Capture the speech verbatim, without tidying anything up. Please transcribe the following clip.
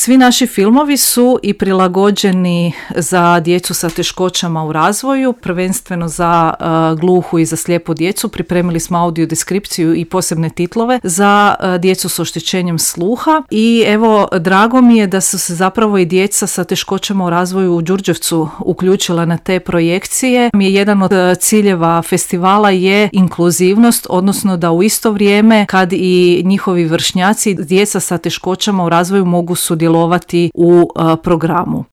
Svi naši filmovi su i prilagođeni za djecu sa teškoćama u razvoju, prvenstveno za uh, gluhu i za slijepu djecu. Pripremili smo audio deskripciju i posebne titlove za uh, djecu s oštećenjem sluha i evo, drago mi je da su se zapravo i djeca sa teškoćama u razvoju u Đurđevcu uključila na te projekcije. Mi je jedan od uh, ciljeva festivala je inkluzivnost, odnosno da u isto vrijeme kad i njihovi vršnjaci, djeca sa teškoćama u razvoju mogu sudjelovati u uh, programu.